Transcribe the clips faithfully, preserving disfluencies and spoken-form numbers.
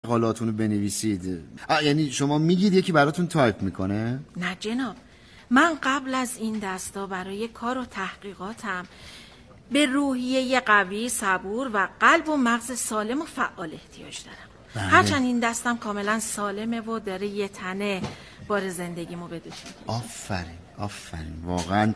مقالاتونو بنویسید؟ یعنی شما میگید یکی براتون تایپ میکنه؟ نه جناب، من قبل از این دستا برای کار و تحقیقاتم به روحیه قوی، صبور و قلب و مغز سالم و فعال احتیاج دارم. بله. هرچند این دستم کاملا سالمه و داره یه تنه بار زندگیمو بدوش میکنه. آفرین آفرین واقعا.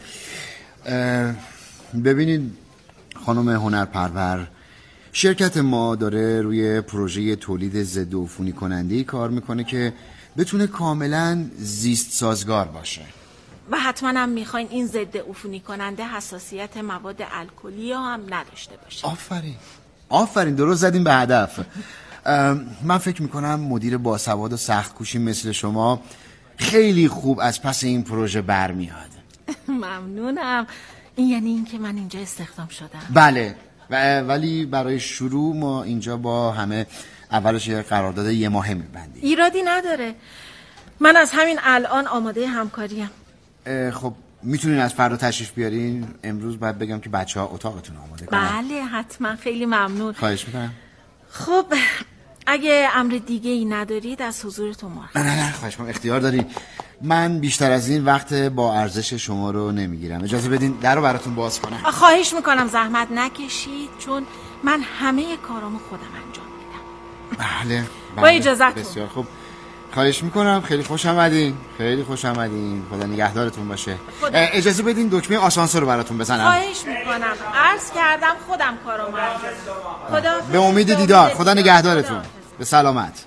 ببینید خانم هنرپرور، شرکت ما داره روی پروژه تولید ضد عفونی کننده‌ای کار میکنه که بتونه کاملا زیست سازگار باشه و حتما هم میخواین این ضد عفونی کننده حساسیت مواد الکلی هم نداشته باشه. آفرین آفرین، درست زدین به هدف. من فکر میکنم مدیر باسواد و سخت کوشی مثل شما خیلی خوب از پس این پروژه برمیاد. ممنونم. این یعنی این که من اینجا استخدام شدم؟ بله، ولی برای شروع ما اینجا با همه اولش یه قرارداد یه ماهه میبندیم. ایرادی نداره، من از همین الان آماده همکاریم. خب میتونین از فردا تشریف بیارین؟ امروز باید بگم که بچه ها اتاقتون آماده کنن. بله حتما، خیلی ممنون. خواهش میکنم. خب اگه امر دیگه ای ندارید از حضورتون مرخصم. نه نه نه خواهش میکنم، اختیار دارین. من بیشتر از این وقت با ارزش شما رو نمیگیرم. اجازه بدین در رو براتون باز کنم. خواهش میکنم زحمت نکشید، چون من همه کارامو خودم انجام میدم. بله, بله. با اجازهتون. بسیار خوب، خواهش میکنم. خیلی خوش آمدین، خیلی خوش آمدین. خدا نگهدارتون باشه. خدا. اجازه بدین دکمه آسانسور رو براتون بزنم. خواهش میکنم، عرض کردم خودم کارامو انجام. خدا به امید دیدار. خدا نگهدارتون. به سلامت.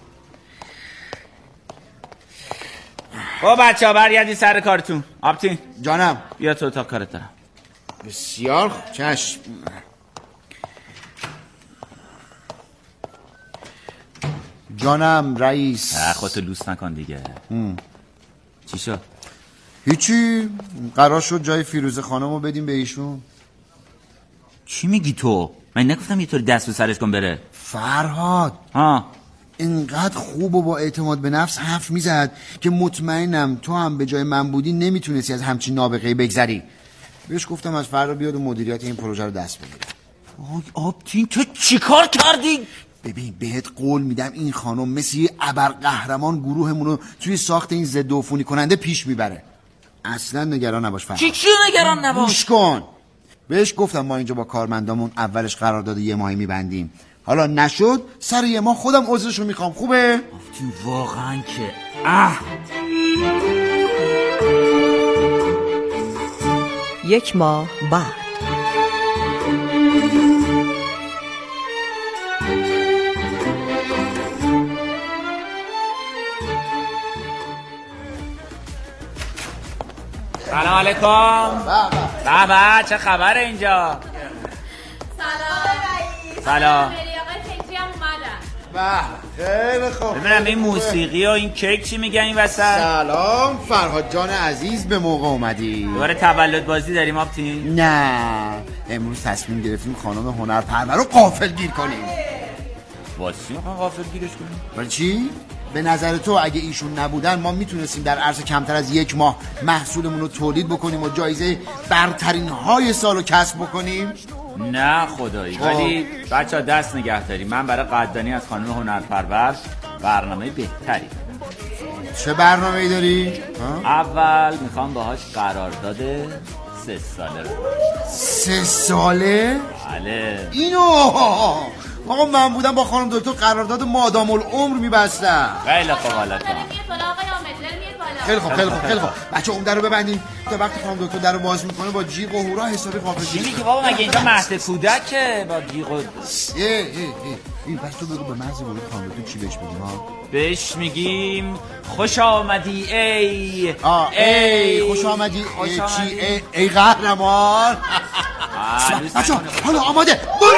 با بچه ها برگردی سر کارتون. آبتین جانم. بیا تو اتاق کارت دارم. بسیار خوب، چشم. جانم رئیس. خودتو لوس نکن دیگه. ام. چی شد؟ هیچی، قرار شد جای فیروزه خانم رو بدیم به ایشون. چی میگی تو؟ من نگفتم یه طوری دست به سرش کن بره. فرهاد ها، اینقدر خوب و با اعتماد به نفس حرف میزد که مطمئنم تو هم به جای من بودی نمیتونستی از همچین نابغه‌ای بگذری. بهش گفتم از فردا بیاد و مدیریت این پروژه رو دست بگیره. آی آبتین تو چیکار کردی؟ ببین بهت قول میدم این خانم مثل یه ابرقهرمان گروهمون رو توی ساخت این ضد عفونی کننده پیش میبره. اصلا نگران نباش فرهاد. چی چی نگران نباش؟ گوش کن. بهش گفتم ما اینجا با کارمندامون اولش قرارداد یه ماهی میبندیم، حالا نشد سر یه ماه خودم عذرشو میخوام. خوبه؟ آفتین واقعا که اه. یک ماه بعد. سلام علیکم. بابا چه خبره اینجا؟ سلام رئیس. سلام. بله خیلی خوب. ببینم این موسیقی و این کیک چی میگن این وسط؟ سلام فرهاد جان عزیز، به موقع اومدی. دوباره تولد بازی داریم آبتین؟ نه امروز تصمیم گرفتیم خانم هنرپرور رو غافلگیر کنیم. واسه میخوام غافلگیرش کنیم؟ ولی چی؟ به نظر تو اگه ایشون نبودن ما میتونستیم در عرض کمتر از یک ماه محصولمون رو تولید بکنیم و جایزه برترین های سال رو کسب بکنیم؟ نه خدایی. ولی بچه ها دست نگه داریم، من برای قدردانی از خانم هنرپرور برنامه بهتری. چه برنامه‌ای داری؟ اول میخوام باهاش قرارداد سه ساله رو. سه ساله؟ بله. اینو آقا من بودم با خانم دکتر قرارداد مادام العمر میبستم. خیلی خوب حالا خیلی خوب خیلی خوب خیلی خوب بچه اون در رو ببندیم تا وقتی خانم دکتر در رو باز میکنه با جیغ و هورا حسابی غافل چی میگی بابا؟ مگه اینجا مهد کودکه با جیغ و ای ای ای این پس تو بگو به محض ورود خانم دکتر چی بهش بگیم ها؟ بهش میگیم خوش آمدی ای آه ای خوش آمدی ای چی ای ای قهرمان. بچه حالا آماده برو.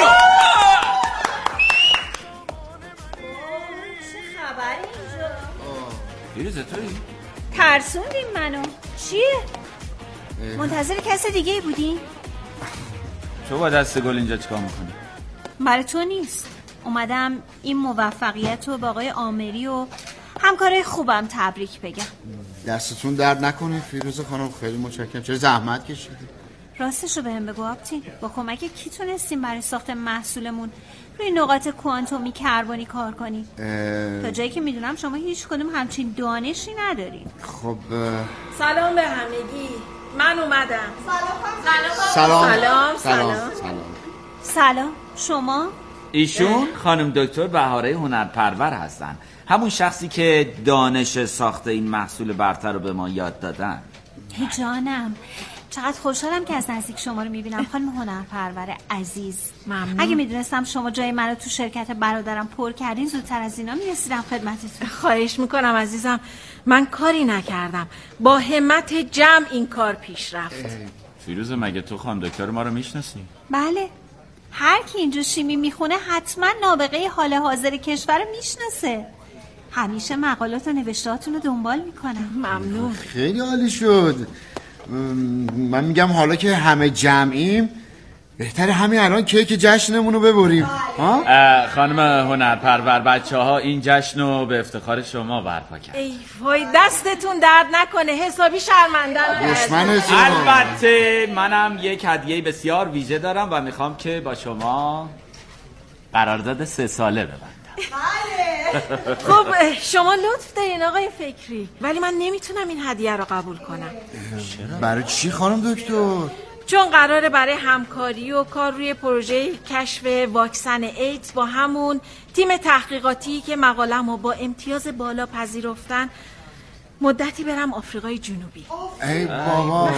فیروزه تویی؟ ترسوندین منو. چیه؟ منتظر کس دیگه بودین؟ تو با دست گل اینجا چیکار میکنی؟ برای تو نیست، اومدم این موفقیت رو با آقای آمری و همکارای خوبم تبریک بگم. دستتون درد نکنه فیروزه خانم، خیلی متشکرم. چرا زحمت کشیدی؟ راستش رو بهم بگو آبتین، با کمک کی تونستیم برای ساخت محصولمون روی نقاط کوانتومی کربنی کار کنید. تا جایی که میدونم شما هیچ کدوم همچین دانشی ندارید. خب سلام به همگی. من اومدم. سلام سلام سلام سلام سلام. شما؟ ایشون خانم دکتر بهاره هنرپرور هستن، همون شخصی که دانش ساخت این محصول برتر رو به ما یاد دادن. جانم، چقدر خوشحالم که از نزدیک شما رو میبینم خانم هنرپرور عزیز. ممنون. اگه میدونستم شما جای منو تو شرکت برادرم پر کردین زودتر از اینا میرسیدم خدمتتون. خواهش میکنم عزیزم، من کاری نکردم، با همت جمع این کار پیش رفت. فیروزه مگه تو خانم دکتر ما رو میشناسی؟ بله، هر کی اینجا شیمی میخونه حتما نابغه حال حاضر کشور رو میشناسه. همیشه مقالات و نوشتهاتون رو دنبال میکنم. ممنون. خیلی عالی شد. من میگم حالا که همه جمعیم بهتره همین الان کیک جشنمون رو ببریم. ها؟ خانم هنرپرور، بچه ها این جشن رو به افتخار شما برپا کرد. ای وای دستتون درد نکنه، حسابی شرمنده‌ام. دشمن شما. البته منم یک هدیه بسیار ویژه دارم و میخوام که با شما قرارداد سه ساله ببندم. خب شما لطف دارین آقای فکری، ولی من نمیتونم این هدیه رو قبول کنم. برای چی خانم دکتر؟ چون قراره برای همکاری و کار روی پروژه کشف واکسن ایدز با همون تیم تحقیقاتی که مقاله‌مو با امتیاز بالا پذیرفتن مدتی برم آفریقای جنوبی. ای بابا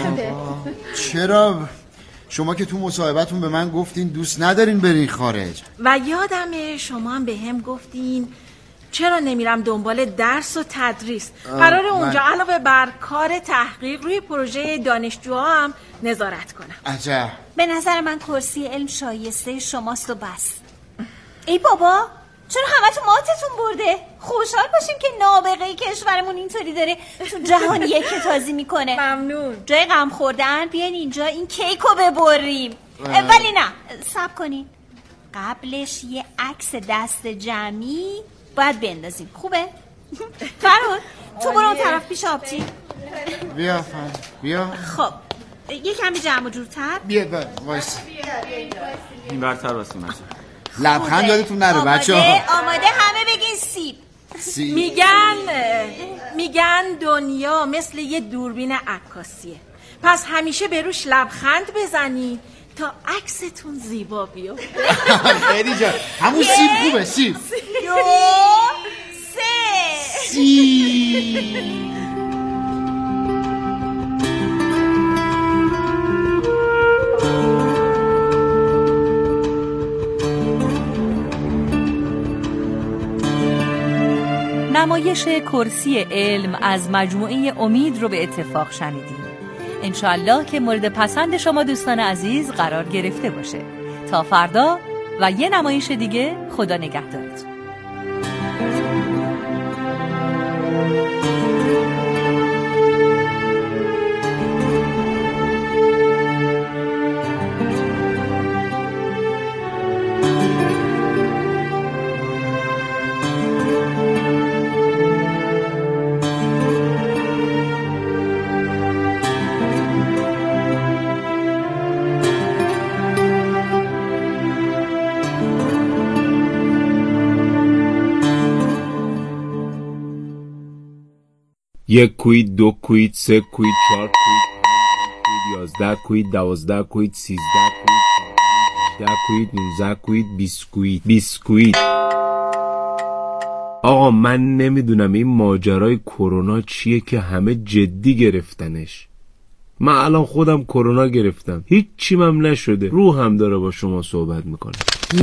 چرا؟ شما که تو مصاحبتون به من گفتین دوست ندارین برین خارج. و یادمه شما هم به هم گفتین چرا نمیرم دنبال درس و تدریس. قراره اونجا من... علاوه بر کار تحقیق روی پروژه دانشجوها هم نظارت کنم. عجب. به نظر من کرسی علم شایسته شماست و بس. ای بابا چرا همه تو ماتتون برده؟ خوشحال باشیم که نابغه کشورمون اینطوری داره تو جهان یک تازی میکنه. ممنون. جای غم خوردن بیاین اینجا این کیکو ببریم. ولی نه صبر کنین، قبلش یه عکس دست جمعی باید بندازیم. خوبه؟ فرون تو برو اون طرف پیش آبتی. بیا فرون بیا. خب یه کمی جمع و جورتر. بیا بیا وایس. این برتر واسیم بچه. لبخند یادتون نره بچه ها. آماده همه بگین سیب. سیب. میگن میگن دنیا مثل یه دوربین عکاسیه، پس همیشه به روش لبخند بزنی تا عکستون زیبا بیاد. خیلی جان همون سیب خوبه. سیب دو سه سیب. نمایش کرسی علم از مجموعه امید رو به اتفاق شنیدیم. انشالله که مورد پسند شما دوستان عزیز قرار گرفته باشه. تا فردا و یه نمایش دیگه، خدا نگهدارتون. یک کوید، دو کوید، سه کوید، چهار کوید، کوید، یازده کوید، دوازده کوید، سیزده کوید، ده کوید، نوزده کوید، بیست کوید، بیست کوید. آقا من نمیدونم این ماجرای کرونا چیه که همه جدی گرفتنش. من الان خودم کرونا گرفتم، هیچ چیم هم نشده، روحم داره با شما صحبت میکنه.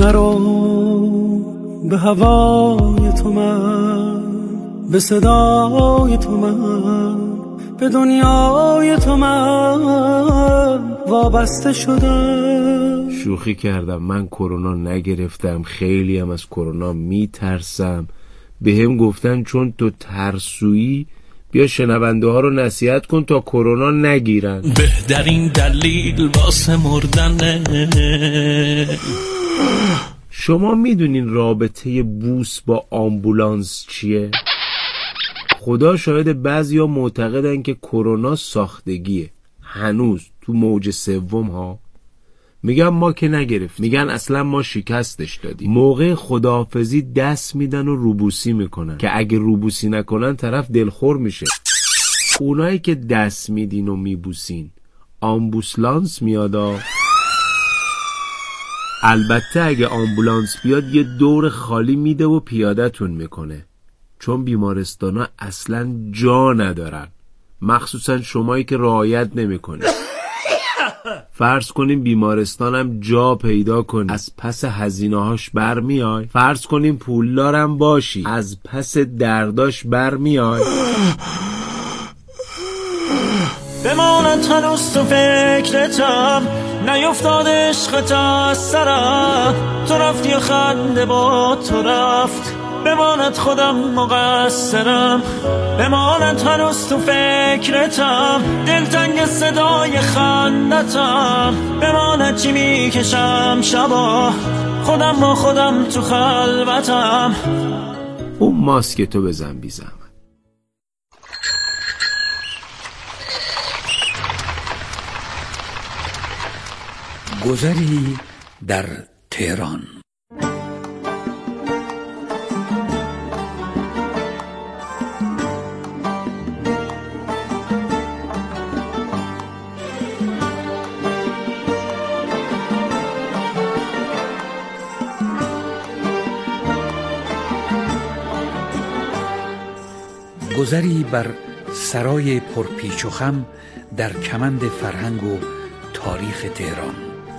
نرو به هوای تو من، به صدای تو من، به دنیای تو من وابسته شدم. شوخی کردم، من کرونا نگرفتم، خیلی هم از کرونا میترسم. به هم گفتن چون تو ترسویی بیا شنونده ها رو نصیحت کن تا کرونا نگیرن. بهترین دلیل واسه مردنه. شما میدونین رابطه بوس با آمبولانس چیه؟ خدا شاید بعضیا معتقدن که کرونا ساختگیه، هنوز تو موج سوم ها، میگم ما که نگرفت، میگن اصلا ما شکستش دادیم. موقع خداحافظی دست میدن و روبوسی میکنن که اگه روبوسی نکنن طرف دلخور میشه. اونایی که دست میدین و میبوسین آمبولانس میادا. البته اگه آمبولانس بیاد یه دور خالی میده و پیاده‌تون میکنه، چون بیمارستانا اصلا جا ندارن، مخصوصا شمایی که رعایت نمیکنید. فرض کنیم بیمارستانم جا پیدا کنی، از پس هزینه‌هاش برمیای. فرض کنیم پولدارم باشی، از پس درداش برمیای. بماند هنوز تو فکرتم، نیفتاد عشقت از سرم، تو رفتی و خنده با تو رفت، بماند خودم مقصرم. بماند هنوز تو فکرتم، دلتنگ صدای خندتم، بماند چی میکشم شبا، خودم با خودم تو خلوتم. اون ماسک تو بزن بی زحمت. گذری در تهران. گذری بر سرای پرپیچ و خم در کمند فرهنگ و تاریخ تهران.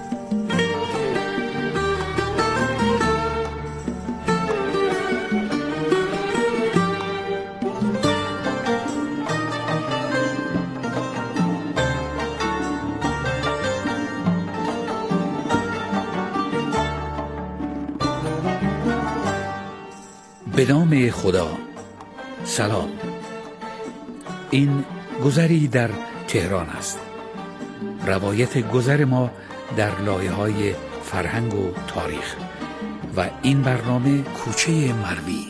به نام خدا. سلام. این گذری در تهران است. روایت گذر ما در لایه‌های فرهنگ و تاریخ و این برنامه کوچه مروی.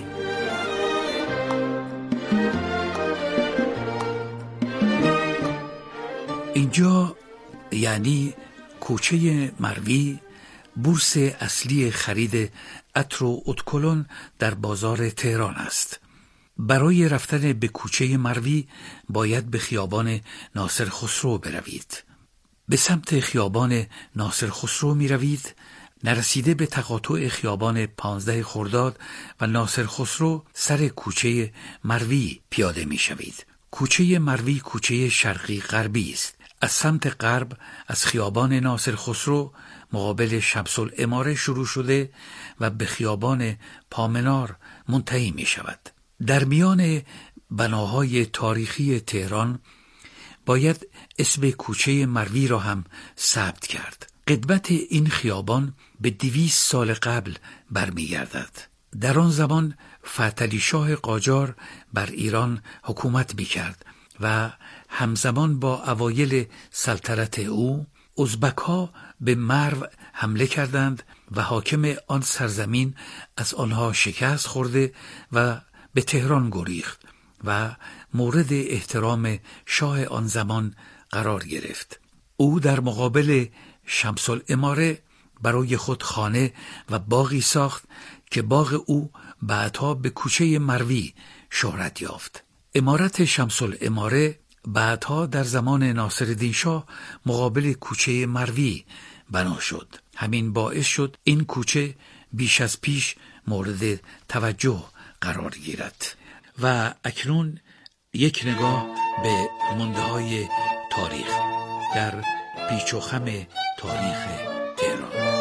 اینجا یعنی کوچه مروی بورس اصلی خرید عطر و ادکلن در بازار تهران است. برای رفتن به کوچه مروی باید به خیابان ناصر خسرو بروید. به سمت خیابان ناصر خسرو می روید. نرسیده به تقاطع خیابان پانزده خرداد و ناصر خسرو سر کوچه مروی پیاده می شوید. کوچه مروی کوچه شرقی غربی است. از سمت غرب از خیابان ناصر خسرو مقابل شمس العماره شروع شده و به خیابان پامنار منتهی می شود. در میان بناهای تاریخی تهران باید اسم کوچه مروی را هم ثبت کرد. قدمت این خیابان به دویست سال قبل برمیگردد. در آن زمان فتحعلی شاه قاجار بر ایران حکومت می‌کرد و همزمان با اوایل سلطنت او ازبک‌ها به مرو حمله کردند و حاکم آن سرزمین از آنها شکست خورده و به تهران گریخت و مورد احترام شاه آن زمان قرار گرفت. او در مقابل شمس العماره برای خود خانه و باغی ساخت که باغ او بعدها به کوچه مروی شهرت یافت. عمارت شمس العماره بعدها در زمان ناصرالدین شاه مقابل کوچه مروی بنا شد. همین باعث شد این کوچه بیش از پیش مورد توجه قرار گیرد. و اکنون یک نگاه به مانده‌های تاریخ در پیچ و خم تاریخ تهران.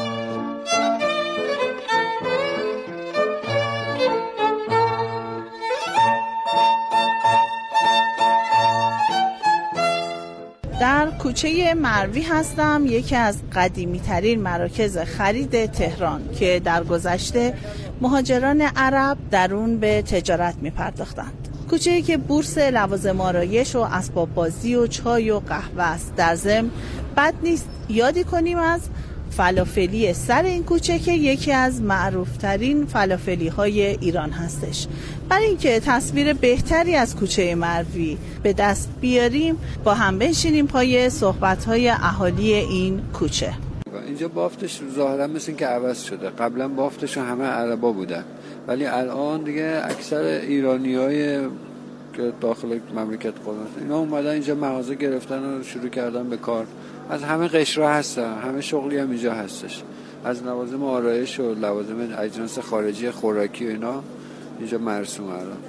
در کوچه مروی هستم، یکی از قدیمی ترین مراکز خرید تهران که در گذشته مهاجران عرب در اون به تجارت می پرداختند. کوچه‌ای که بورس لوازم آرایش و اسباب بازی و چای و قهوه است. در ضمن بد نیست یادی کنیم از فلافلی سر این کوچه که یکی از معروفترین فلافلی های ایران هستش. برای اینکه تصویر بهتری از کوچه مروی به دست بیاریم با هم بنشینیم پای صحبت های اهالی این کوچه. اینجا بافتش ظاهرا مثل که عوض شده. قبلا بافتش همه عربا بودن، ولی الان دیگه اکثر ایرانیای که داخل مملکت خودمون اینا اومدن اینجا مغازه گرفتن و شروع کردن به کار. از همه قشرها هستن، همه شغلی هم اینجا هستش، از لوازم آرایش و لوازم اجناس خارجی خوراکی و اینا اینجا مرسوم الان.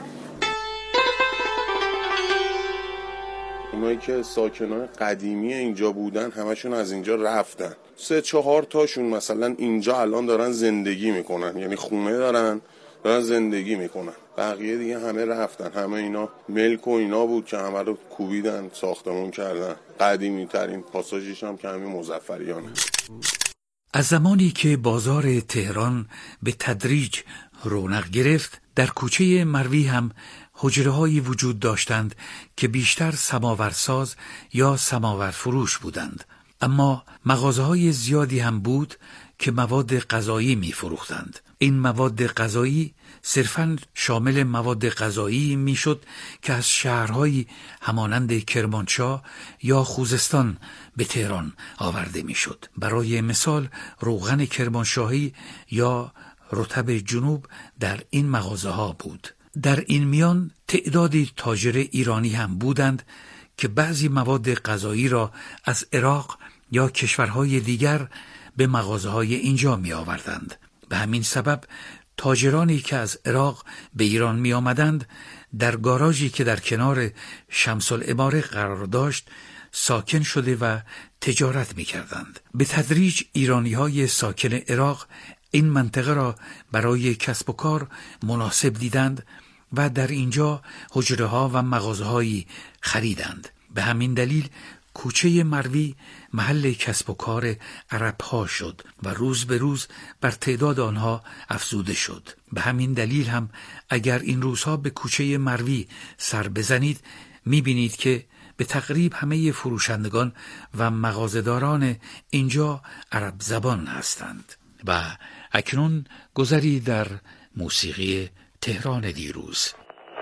اونایی که ساکنان قدیمی اینجا بودن همشون از اینجا رفتن. سه چهار تاشون مثلا اینجا الان دارن زندگی میکنن، یعنی خونه دارن دارن زندگی میکنن. بقیه دیگه همه رفتن. همه اینا ملک و اینا بود که همه رو کوبیدن ساختمون کردن. قدیمی ترین پاساژش هم که همین مظفریانه. از زمانی که بازار تهران به تدریج رونق گرفت، در کوچه مروی هم حجره‌هایی وجود داشتند که بیشتر سماورساز یا سماور فروش بودند، اما مغازه‌های زیادی هم بود که مواد غذایی می‌فروختند. این مواد غذایی صرفاً شامل مواد غذایی میشد که از شهرهایی همانند کرمانشاه یا خوزستان به تهران آورده میشد. برای مثال روغن کرمانشاهی یا رطب جنوب در این مغازه ها بود. در این میان تعدادی تاجر ایرانی هم بودند که بعضی مواد غذایی را از عراق یا کشورهای دیگر به مغازه های اینجا می آوردند. به همین سبب تاجرانی که از عراق به ایران می آمدند در گاراژی که در کنار شمس العماره قرار داشت ساکن شده و تجارت می کردند. به تدریج ایرانی های ساکن عراق این منطقه را برای کسب و کار مناسب دیدند و در اینجا حجره ها و مغازه هایی خریدند. به همین دلیل کوچه مروی محل کسب و کار عرب ها شد و روز به روز بر تعداد آنها افزوده شد. به همین دلیل هم اگر این روزها به کوچه مروی سر بزنید میبینید که به تقریب همه فروشندگان و مغازه‌داران اینجا عرب زبان هستند. و اکنون گذری در موسیقی تهران دیروز.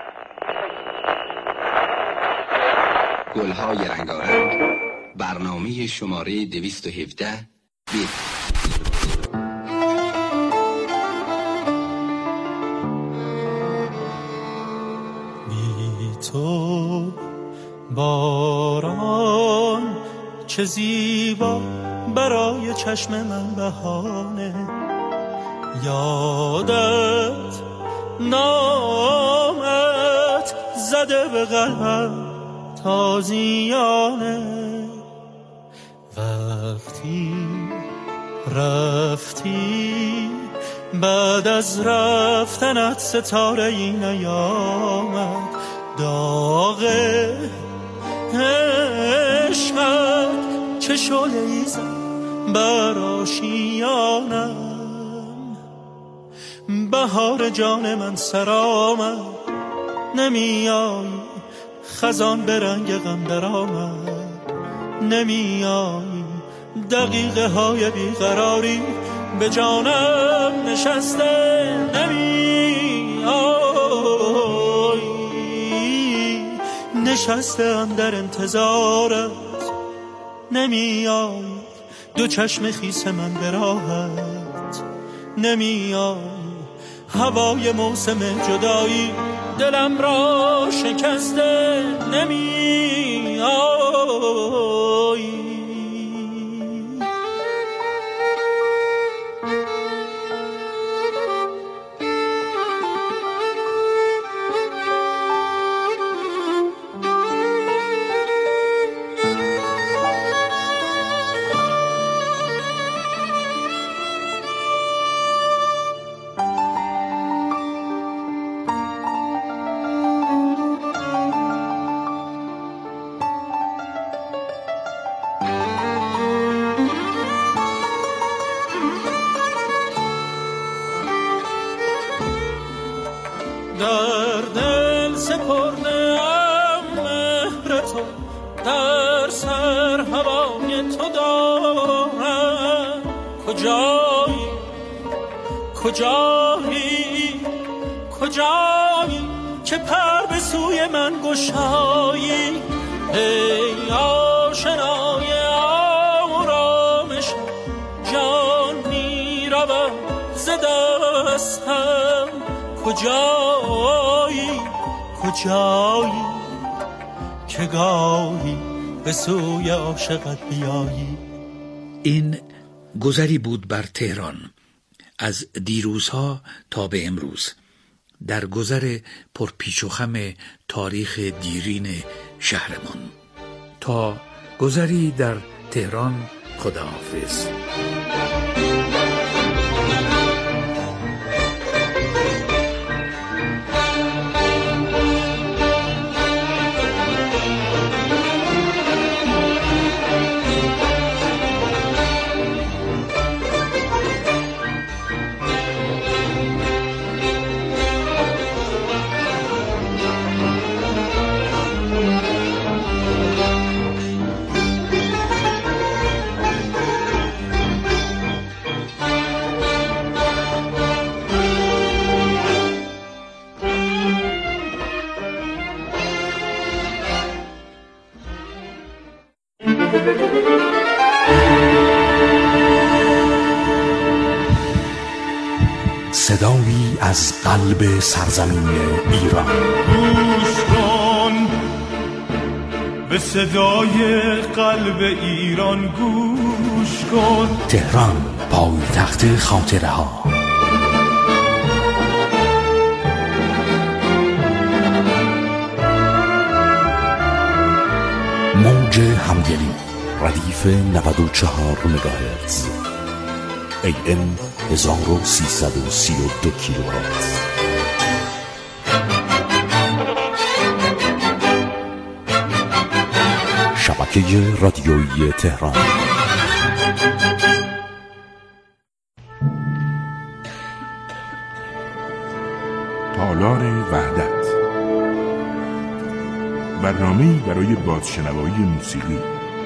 گلهای رنگارنگ، برنامه شماره دویست و هفده بی تو باران چه زیبا برای چشم من بهانه، یادت نامت زده به قلبم تازیانه. وقتی رفتی بعد از رفتنت ستاره ای نیامد، داغ عشقت چه شعله‌ای زد بر آشیانم. بهار جان من سر آمد، نمیایی خزان به رنگ غم در آمد، نمیایی دقیقه های بیقراری به جانم نشسته، نمیایی نشستم در انتظارت، نمیایی دو چشم خیس من به راحت، نمیایی هوای موسم جدایی دلم را شکسته، نمیایی. در دل سپرده ام مهر تو، در سر هوای تو دارم. کجایی کجایی کجایی که پر به سوی من گشایی، ای آشنای آرامش کجایی کجایی که گاهی به سوی عاشقت بیایی. این گذری بود بر تهران از دیروزها تا به امروز، در گذر پرپیچ و خم تاریخ دیرین شهرمان. تا گذری در تهران، خداحافظ. صدایی از قلب سرزمین ایران. گوش کن به صدای قلب ایران، گوش کن. تهران، پایتخت خاطره ها. موج همدلی، ردیف نود و چهار مگاهرتز، ای ام هزار و سیصد و سی و دو کیلوهرتز. شبکه رادیویی تهران. تالار وحدت، برنامه‌ای برای بازشنوایی موسیقی.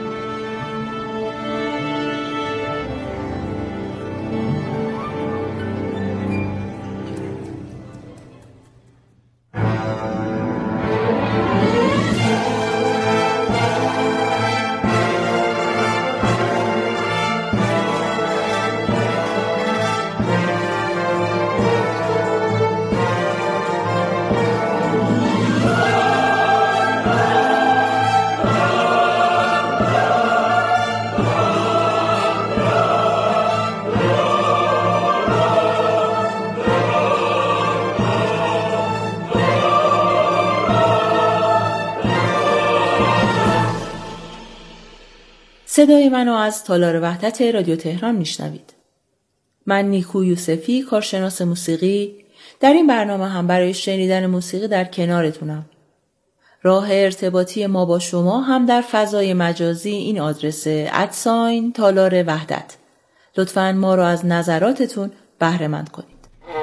صدای منو از تالار وحدت رادیو تهران میشنوید. من نیکو یوسفی، کارشناس موسیقی، در این برنامه هم برای شنیدن موسیقی در کنارتونم. راه ارتباطی ما با شما هم در فضای مجازی این آدرس ادساین تالار وحدت. لطفاً ما رو از نظراتتون بهره مند کنید.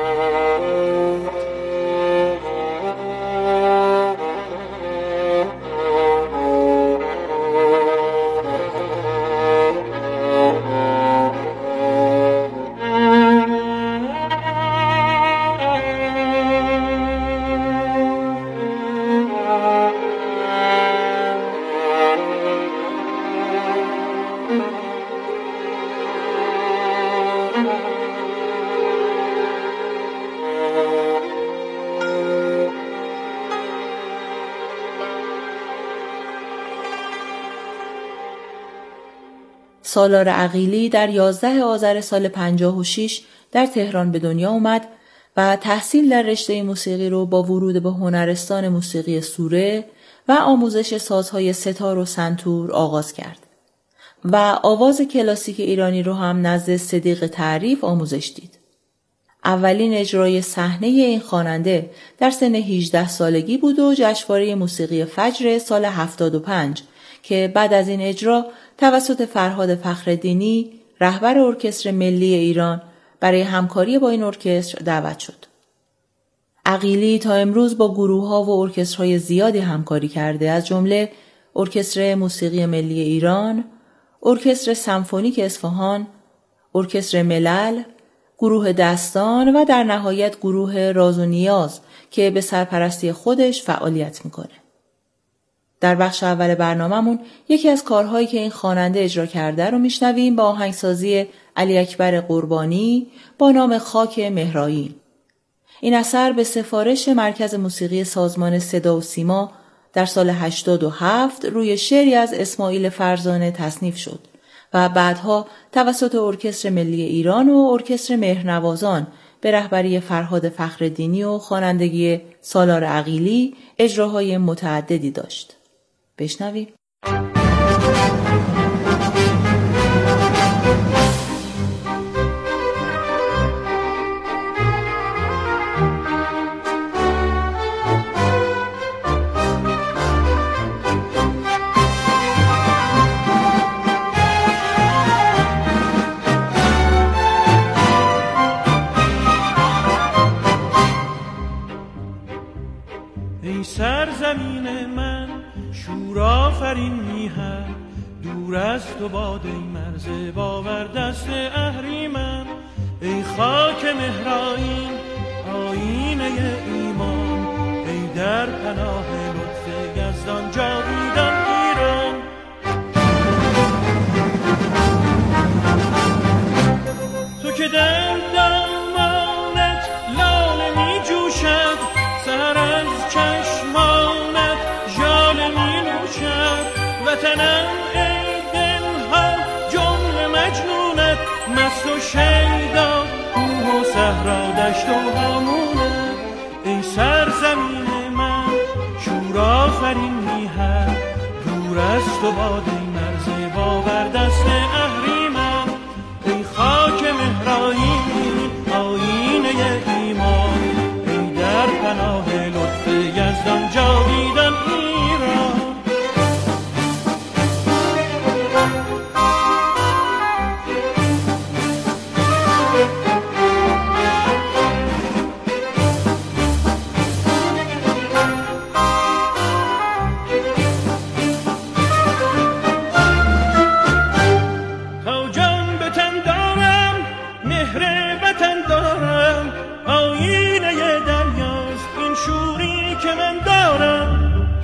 سالار عقیلی در یازده آذر سال پنجاه و شش در تهران به دنیا اومد و تحصیل در رشته موسیقی رو با ورود به هنرستان موسیقی سوره و آموزش سازهای ستار و سنتور آغاز کرد و آواز کلاسیک ایرانی رو هم نزد صدیق تعریف آموزش دید. اولین اجرای صحنه این خواننده در سن هجده سالگی بود و جشنواره موسیقی فجر سال هفتاد و پنج که بعد از این اجرا توسط فرهاد فخرالدینی رهبر ارکستر ملی ایران برای همکاری با این ارکستر دعوت شد. عقیلی تا امروز با گروه‌ها و ارکسترهای زیادی همکاری کرده، از جمله ارکستر موسیقی ملی ایران، ارکستر سمفونیک اصفهان، ارکستر ملل، گروه دستان و در نهایت گروه راز و نیاز که به سرپرستی خودش فعالیت میکنه. در بخش اول برنامه‌مون یکی از کارهایی که این خواننده اجرا کرده رو میشنویم با آهنگسازی علی اکبر قربانی با نام خاک مهرایی. این اثر به سفارش مرکز موسیقی سازمان صدا و سیما در سال هشتاد و هفت روی شعری از اسماعیل فرزانه تصنیف شد و بعدها توسط ارکستر ملی ایران و ارکستر مهرنوازان به رهبری فرهاد فخرالدینی و خوانندگی سالار عقیلی اجراهای متعددی داشت. بشنویم. سرزمین من شور آفرین میهن، دور از تو باد ای مرز باور دست اهریمن. ای خاک مهرائین آیینه ایمان، ای در پناه لطف یزدان جاویدان ایران. تو که در دامانت لاله می جوشد، سر از چشمانت ژاله می نوشد. وطنم ای دلها جمله مجنونت، مست و شیدا کوه و صحرا دشت و هامونت. ای سرزمین من شور آفرین میهن، دور از تو باد ای مرز باور دست اهریمن. ای خاک مهرائین آیینه ایمان، ای در پناه لطف یزدان جاویدان ایران. تا جان به تن دارم مهر وطن دارم، آیینه دریاست این شوری که من دارم.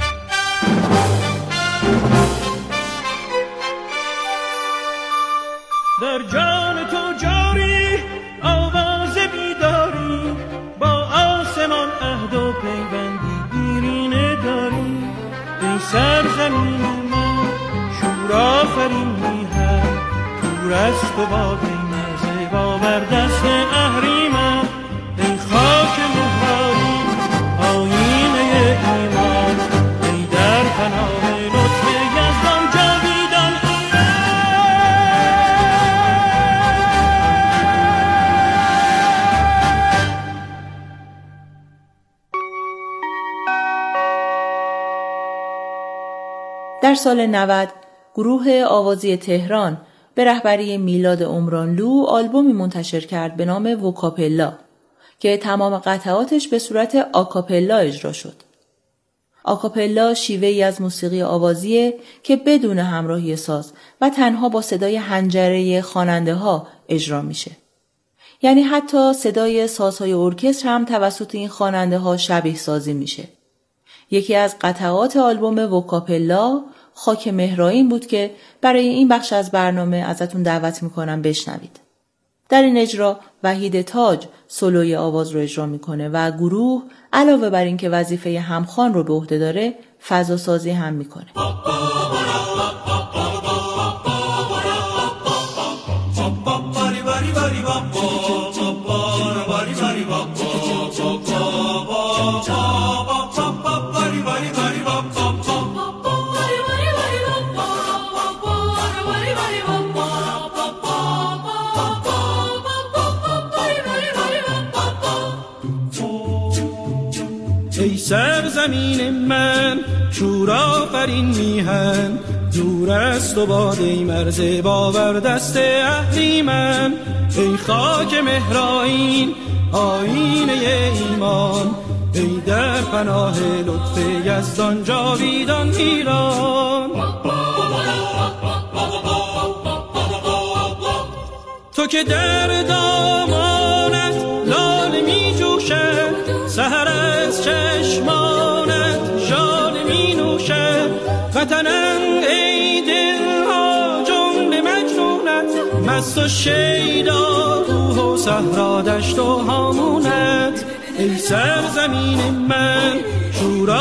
در جان تو جاری آواز بیداری، با آسمان عهد و پیوندی دیرینه داری. ای سرزمین من شور آفرین میهن، دور از تو باد ای مرز باور دست اهریمن. ای خاک مهرائین آیینه ایمان، ای در پناه لطف یزدان جاویدان ایران. در سال نود گروه آوازی تهران به رهبری میلاد عمرانلو آلبومی منتشر کرد به نام وکاپلا که تمام قطعاتش به صورت آکاپلا اجرا شد. آکاپلا شیوه‌ای از موسیقی آوازیه که بدون همراهی ساز و تنها با صدای حنجره خواننده ها اجرا میشه. یعنی حتی صدای سازهای ارکستر هم توسط این خواننده ها شبیه سازی میشه. یکی از قطعات آلبوم وکاپلا خاک مهرائین بود که برای این بخش از برنامه ازتون دعوت میکنم بشنوید. در این اجرا وحید تاج سولوی آواز رو اجرا میکنه و گروه علاوه بر این که وظیفه همخوان رو به عهده داره فضا سازی هم میکنه. ای سرزمین من شور آفرین میهن، دور از تو باد ای مرز باور دست اهریمن. ای خاک مهرائین آیینه ایمان، ای در پناه لطف یزدان جاویدان ایران. تو که در دامانت لاله می جوشد، سحر از چشمانت ژاله می نوشد. وطنم ای دلها جمله مجنونت، مست و شیدا کوه و صحرا دشت و هامونت. ای سرزمین من شورا